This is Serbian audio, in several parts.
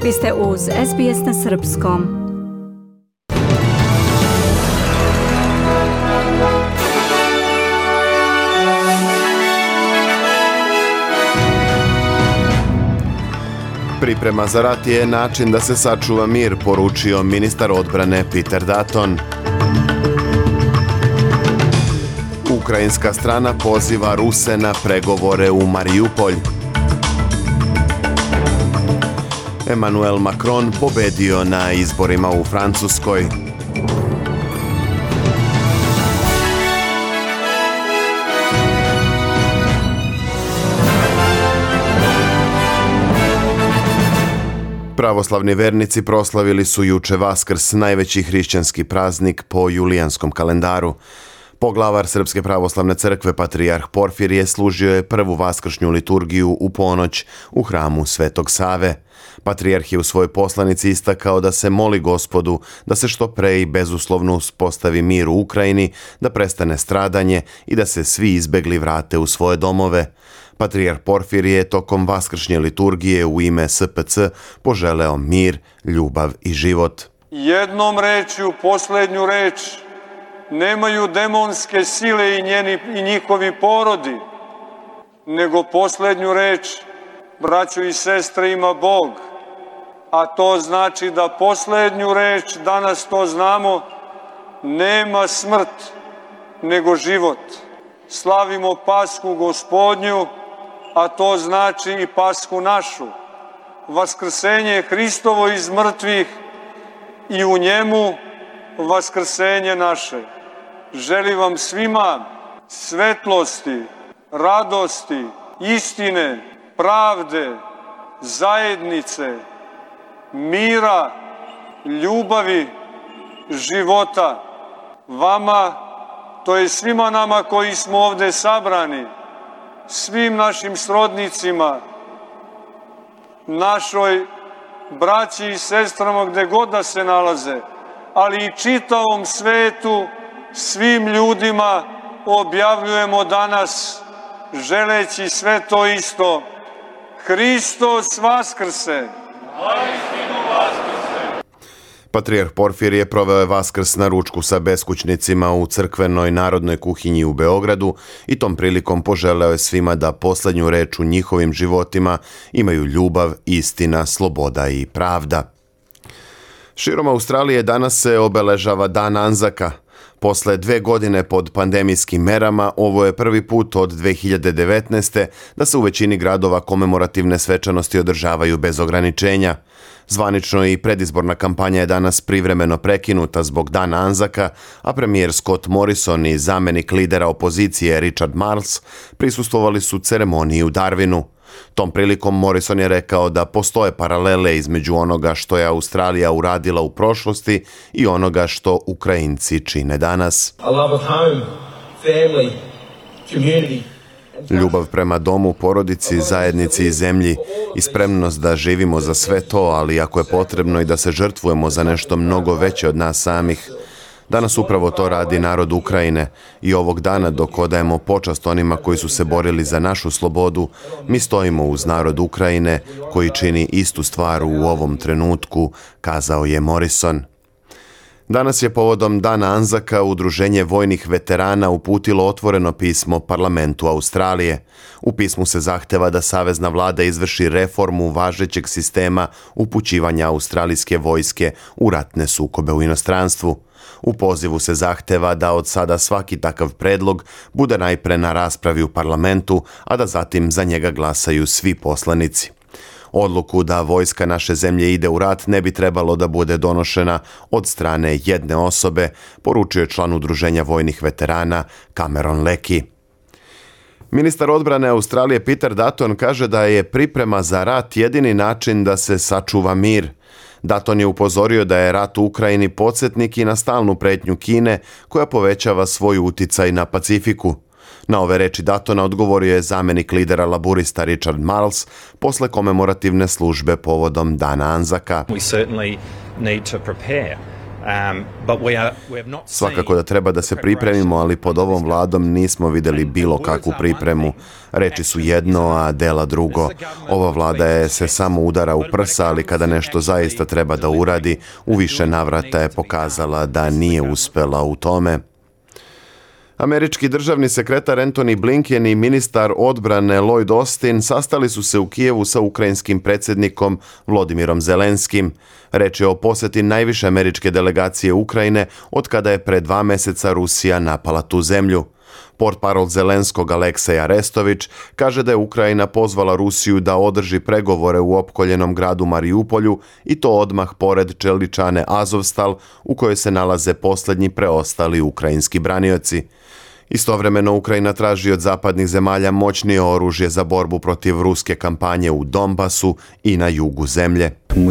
Vi ste uz SBS na srpskom. Priprema za rat je način da se sačuva mir, poručio ministar odbrane Peter Dutton. Ukrajinska strana poziva Ruse na pregovore u Mariupolj. Emmanuel Macron pobedio na izborima u Francuskoj. Pravoslavni vernici proslavili su juče Vaskrs, najveći hrišćanski praznik po julijanskom kalendaru. Poglavar Srpske pravoslavne crkve, patrijarh Porfirije, služio je prvu vaskršnju liturgiju u ponoć u hramu Svetog Save. Patrijarh je u svojoj poslanici istakao da se moli Gospodu da se što pre i bezuslovno uspostavi mir u Ukrajini, da prestane stradanje i da se svi izbegli vrate u svoje domove. Patrijarh Porfirije je tokom vaskršnje liturgije u ime SPC poželeo mir, ljubav i život. Jednom rečju, posljednju reč, nemaju demonske sile i njihovi porodi, nego posljednju reč, braćo i sestre, ima Bog. A to znači da posljednju reč, danas to znamo, nema smrt, nego život. Slavimo Pasku Gospodnju, a to znači i Pasku našu. Vaskrsenje Hristovo iz mrtvih i u njemu vaskrsenje naše. Želim vam svima svetlosti, radosti, istine, pravde, zajednice, mira, ljubavi, života. Vama, to je svima nama koji smo ovdje sabrani, svim našim srodnicima, našoj braći i sestrama gdje god da se nalaze, ali i čitavom svetu, svim ljudima objavljujemo danas, želeći sve to isto. Hristos vaskrse! Patrijarh Porfirije proveo je Vaskrs na ručku sa beskućnicima u crkvenoj narodnoj kuhinji u Beogradu i tom prilikom poželeo je svima da posljednju reč u njihovim životima imaju ljubav, istina, sloboda i pravda. Širom Australije danas se obeležava Dan Anzaka. Posle 2 godine pod pandemijskim merama, ovo je prvi put od 2019. da se u većini gradova komemorativne svečanosti održavaju bez ograničenja. Zvanično i predizborna kampanja je danas privremeno prekinuta zbog Dana Anzaka, a premijer Scott Morrison i zamenik lidera opozicije Richard Marles prisustvovali su ceremoniji u Darwinu. Tom prilikom Morrison je rekao da postoje paralele između onoga što je Australija uradila u prošlosti i onoga što Ukrajinci čine danas. Ljubav prema domu, porodici, zajednici i zemlji i spremnost da živimo za sve to, ali ako je potrebno i da se žrtvujemo za nešto mnogo veće od nas samih. Danas upravo to radi narod Ukrajine i ovog dana dok odajemo počast onima koji su se borili za našu slobodu, mi stojimo uz narod Ukrajine koji čini istu stvar u ovom trenutku, kazao je Morrison. Danas je povodom Dana Anzaka Udruženje vojnih veterana uputilo otvoreno pismo parlamentu Australije. U pismu se zahteva da savezna vlada izvrši reformu važećeg sistema upućivanja australijske vojske u ratne sukobe u inostranstvu. U pozivu se zahteva da od sada svaki takav predlog bude najpre na raspravi u parlamentu, a da zatim za njega glasaju svi poslanici. Odluku da vojska naše zemlje ide u rat ne bi trebalo da bude donošena od strane jedne osobe, poručio je član Udruženja vojnih veterana Cameron Leckie. Ministar odbrane Australije Peter Dutton kaže da je priprema za rat jedini način da se sačuva mir. Dutton je upozorio da je rat u Ukrajini podsjetnik i na stalnu pretnju Kine koja povećava svoj uticaj na Pacifiku. Na ove reči Duttona odgovorio je zamenik lidera laburista Richard Marles posle komemorativne službe povodom Dana Anzaka. We certainly need to prepare Svakako da treba da se pripremimo, ali pod ovom vladom nismo vidjeli bilo kakvu pripremu. Reči su jedno, a dela drugo. Ova vlada se samo udara u prsa, ali kada nešto zaista treba da uradi, u više navrata je pokazala da nije uspela u tome. Američki državni sekretar Antony Blinken i ministar odbrane Lloyd Austin sastali su se u Kijevu sa ukrajinskim predsjednikom Volodymyrom Zelenskim. Reč je o posjeti najviše američke delegacije Ukrajine od kada je pre 2 mjeseca Rusija napala tu zemlju. Portparol Zelenskog Aleksej Arestović kaže da je Ukrajina pozvala Rusiju da održi pregovore u opkoljenom gradu Mariupolju i to odmah pored čeličane Azovstal u kojoj se nalaze posljednji preostali ukrajinski branioci. Istovremeno Ukrajina traži od zapadnih zemalja moćnije oružje za borbu protiv ruske kampanje u Donbasu i na jugu zemlje.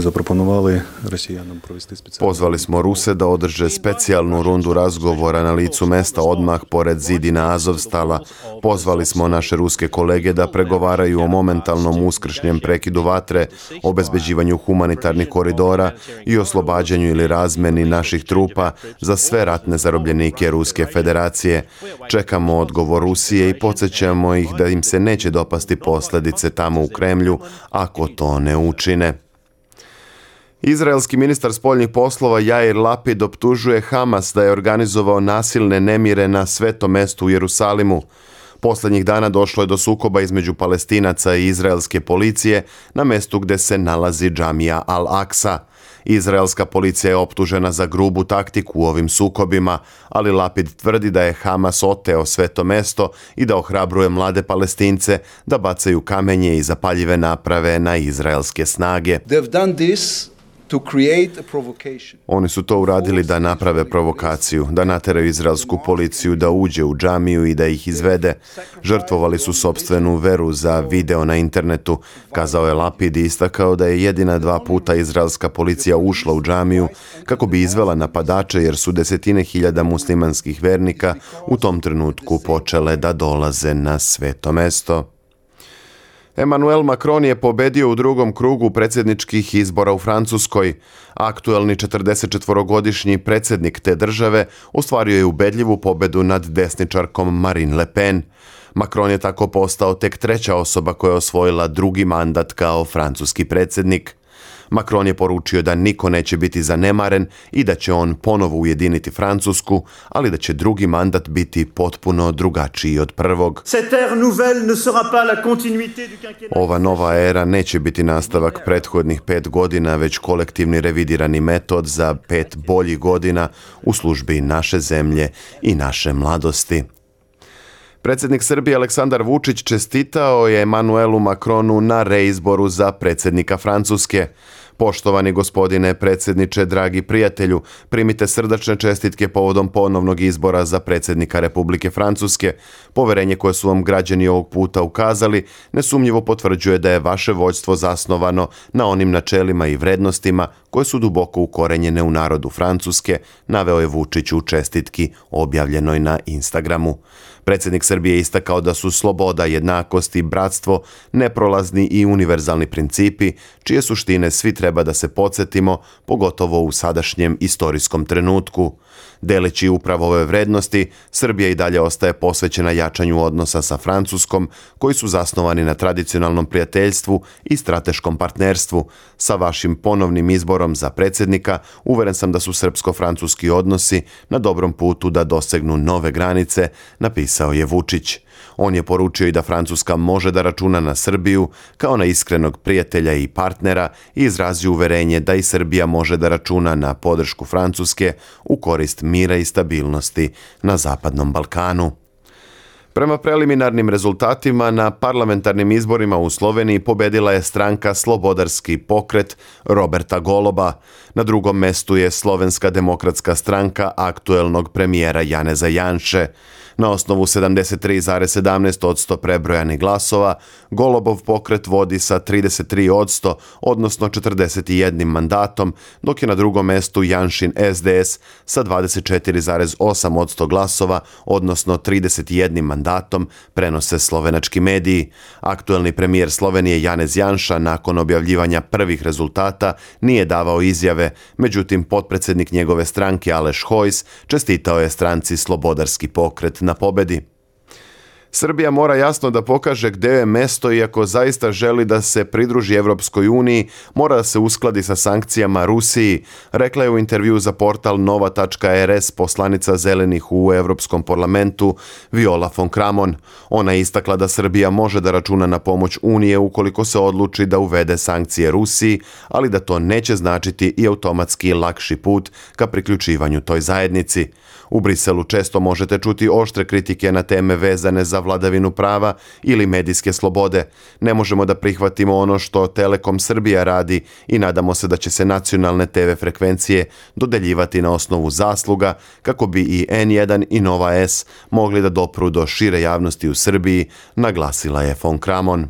Pozvali smo Ruse da održe specijalnu rundu razgovora na licu mesta odmah pored zidina Azovstala. Pozvali smo naše ruske kolege da pregovaraju o momentalnom uskršnjem prekidu vatre, obezbeđivanju humanitarnih koridora i oslobađanju ili razmeni naših trupa za sve ratne zarobljenike Ruske federacije. Čekamo odgovor Rusije i podsjećamo ih da im se neće dopasti posljedice tamo u Kremlju ako to ne učine. Izraelski ministar spoljnih poslova Jair Lapid optužuje Hamas da je organizovao nasilne nemire na svetom mestu u Jerusalimu. Posljednjih dana došlo je do sukoba između Palestinaca i izraelske policije na mestu gdje se nalazi džamija Al-Aqsa. Izraelska policija je optužena za grubu taktiku u ovim sukobima, ali Lapid tvrdi da je Hamas oteo sveto mesto i da ohrabruje mlade Palestince da bacaju kamenje i zapaljive naprave na izraelske snage. Oni su to uradili da naprave provokaciju, da nateraju izraelsku policiju da uđe u džamiju i da ih izvede. Žrtvovali su sopstvenu veru za video na internetu, kazao je Lapid i istakao da je jedina 2 puta izraelska policija ušla u džamiju kako bi izvela napadače jer su desetine hiljada muslimanskih vernika u tom trenutku počele da dolaze na sveto mesto. Emmanuel Macron je pobedio u drugom krugu predsjedničkih izbora u Francuskoj. Aktuelni 44-godišnji predsjednik te države ostvario je ubedljivu pobedu nad desničarkom Marine Le Pen. Macron je tako postao tek 3. osoba koja je osvojila drugi mandat kao francuski predsjednik. Macron je poručio da niko neće biti zanemaren i da će on ponovo ujediniti Francusku, ali da će drugi mandat biti potpuno drugačiji od prvog. Ova nova era neće biti nastavak prethodnih 5 godina, već kolektivni revidirani metod za 5 boljih godina u službi naše zemlje i naše mladosti. Predsjednik Srbije Aleksandar Vučić čestitao je Emmanuelu Macronu na reizboru za predsjednika Francuske. Poštovani gospodine predsjedniče, dragi prijatelju, primite srdačne čestitke povodom ponovnog izbora za predsjednika Republike Francuske. Poverenje koje su vam građani ovog puta ukazali nesumnjivo potvrđuje da je vaše vođstvo zasnovano na onim načelima i vrednostima koje su duboko ukorenjene u narodu Francuske, naveo je Vučić u čestitki objavljenoj na Instagramu. Predsjednik Srbije istakao da su sloboda, jednakost i bratstvo neprolazni i univerzalni principi, čije suštine svi treba da se podsjetimo, pogotovo u sadašnjem istorijskom trenutku. Deleći upravo ove vrednosti, Srbija i dalje ostaje posvećena jačanju odnosa sa Francuskom, koji su zasnovani na tradicionalnom prijateljstvu i strateškom partnerstvu. Sa vašim ponovnim izborom za predsjednika, uveren sam da su srpsko-francuski odnosi na dobrom putu da dosegnu nove granice, napisao je Vučić. On je poručio i da Francuska može da računa na Srbiju kao na iskrenog prijatelja i partnera i izrazio uverenje da i Srbija može da računa na podršku Francuske u korist mira i stabilnosti na Zapadnom Balkanu. Prema preliminarnim rezultatima na parlamentarnim izborima u Sloveniji pobedila je stranka Slobodarski pokret Roberta Goloba. Na drugom mestu je Slovenska demokratska stranka aktuelnog premijera Janeza Janše. Na osnovu 73,17% prebrojanih glasova, Golobov pokret vodi sa 33%, odnosno 41 mandatom, dok je na drugom mestu Janšin SDS sa 24,8% glasova, odnosno 31 mandatom, prenose slovenački mediji. Aktuelni premijer Slovenije Janez Janša nakon objavljivanja prvih rezultata nije davao izjave, međutim potpredsjednik njegove stranke Aleš Hojs čestitao je stranci Slobodarski pokret na pobedi. Srbija mora jasno da pokaže gdje je mesto i ako zaista želi da se pridruži Evropskoj uniji, mora da se uskladi sa sankcijama Rusiji, rekla je u intervju za portal Nova.rs poslanica Zelenih u Evropskom parlamentu Viola von Kramon. Ona je istakla da Srbija može da računa na pomoć Unije ukoliko se odluči da uvede sankcije Rusiji, ali da to neće značiti i automatski lakši put ka priključivanju toj zajednici. U Briselu često možete čuti oštre kritike na teme vezane za vladavinu prava ili medijske slobode. Ne možemo da prihvatimo ono što Telekom Srbija radi i nadamo se da će se nacionalne TV frekvencije dodeljivati na osnovu zasluga kako bi i N1 i Nova S mogli da dopru do šire javnosti u Srbiji, naglasila je von Kramon.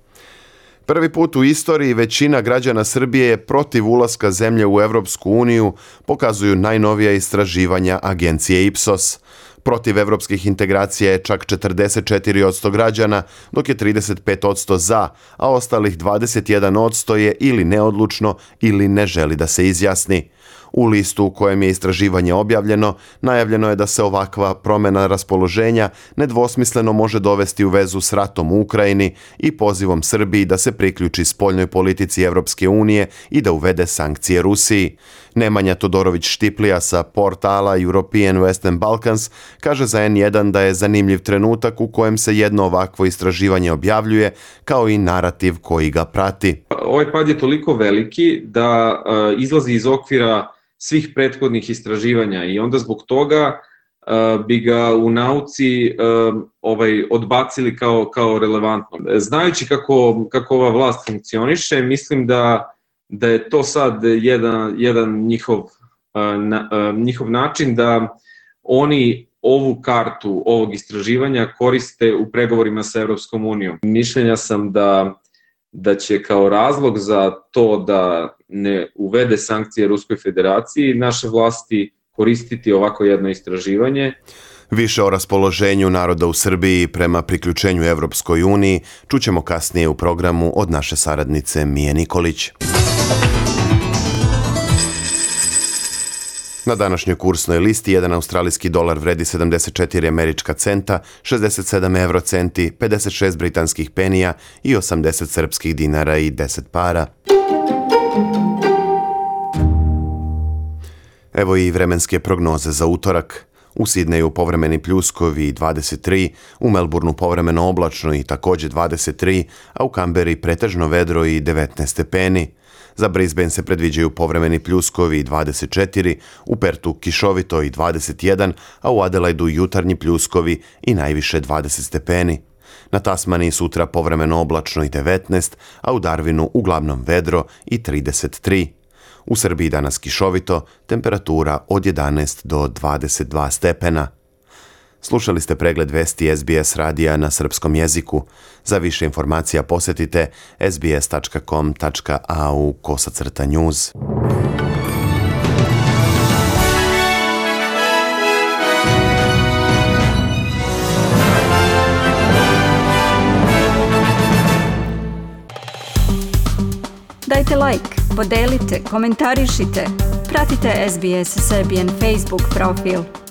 Prvi put u istoriji većina građana Srbije je protiv ulaska zemlje u Evropsku uniju, pokazuju najnovija istraživanja agencije Ipsos. Protiv evropskih integracija je čak 44% građana, dok je 35% za, a ostalih 21% je ili neodlučno ili ne želi da se izjasni. U listu u kojem je istraživanje objavljeno, najavljeno je da se ovakva promjena raspoloženja nedvosmisleno može dovesti u vezu s ratom u Ukrajini i pozivom Srbiji da se priključi spoljnoj politici Evropske unije i da uvede sankcije Rusiji. Nemanja Todorović-Štiplija sa portala European Western Balkans kaže za N1 da je zanimljiv trenutak u kojem se jedno ovakvo istraživanje objavljuje, kao i narativ koji ga prati. Ovaj pad je toliko veliki da izlazi iz okvira svih prethodnih istraživanja i onda zbog toga bi ga u nauci odbacili kao relevantno. Znajući kako ova vlast funkcioniše, mislim da je to sad jedan njihov način da oni ovu kartu ovog istraživanja koriste u pregovorima sa Evropskom unijom. Mišljenja sam da će kao razlog za to da ne uvede sankcije Ruskoj federaciji naše vlasti koristiti ovako jedno istraživanje. Više o raspoloženju naroda u Srbiji prema priključenju Evropskoj uniji čućemo kasnije u programu od naše saradnice Mije Nikolić. Na današnjoj kursnoj listi jedan australijski dolar vredi 74 američka centa, 67 eurocenti, 56 britanskih penija i 80 srpskih dinara i 10 para. Evo i vremenske prognoze za utorak. U Sidneju povremeni pljuskovi 23, u Melbourneu povremeno oblačno i također 23, a u Kamberi pretežno vedro i 19 stepeni. Za Brisbane se predviđaju povremeni pljuskovi 24, u Pertu kišovito i 21, a u Adelaidu jutarnji pljuskovi i najviše 20 stepeni. Na Tasmaniji sutra povremeno oblačno i 19, a u Darwinu uglavnom vedro i 33. U Srbiji danas kišovito, temperatura od 11 do 22 stepena. Slušali ste pregled vesti SBS radija na srpskom jeziku. Za više informacija posjetite sbs.com.au/news. Dajte like, podelite, komentarišite. Pratite SBS Serbian Facebook profil.